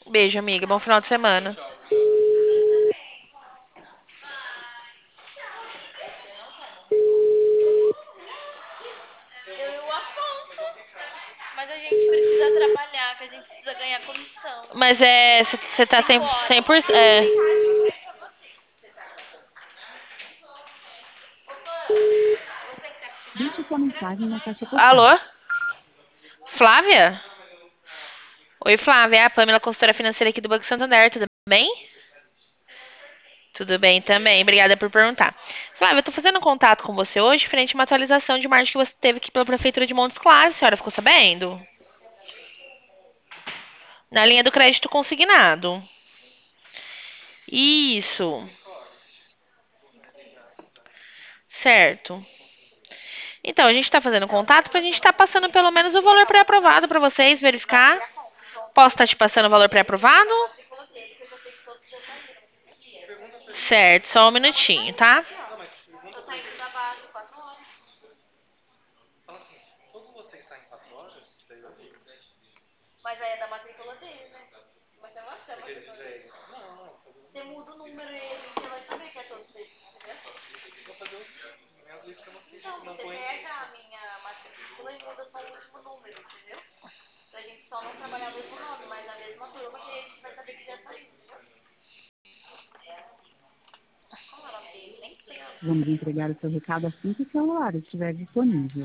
Beijo, amiga. Bom final de semana. Eu e o Afonso. Mas a gente precisa trabalhar, que a gente precisa ganhar comissão. Mas você tá 100, 5 horas. 100%, Ô, Pan, você que tá Deixe cozinhando, sua será que mensagem não na vai caixa postal. Alô? Flávia? Oi, Flávia. É a Pamela, consultora financeira aqui do Banco Santander. Tudo bem? Tudo bem também. Obrigada por perguntar. Flávia, eu tô fazendo contato com você hoje frente a uma atualização de margem que você teve aqui pela Prefeitura de Montes Claros. A senhora ficou sabendo? Na linha do crédito consignado. Isso. Certo. Então, a gente está fazendo contato para a gente estar passando pelo menos o valor pré-aprovado para vocês verificar. Posso estar te passando o valor pré-aprovado? matrícula dele, que eu já sei que todos já saíram. Certo, só um minutinho, tá? Aqui, ó. Tô saindo da base 4 horas. Mas aí é da matrícula dele, né? Mas você não acha que é a matrícula dele? Você muda o número e você vai saber que é todos esses, entendeu? Então, você pega a minha matrícula e muda só o último número, entendeu? Pra gente só não trabalhar o mesmo nome, mas a mesma turma, que aí a gente vai saber que já saiu, entendeu? Qual é o nome dele? Nem sei o nome. Vamos entregar o seu recado assim que o celular estiver disponível.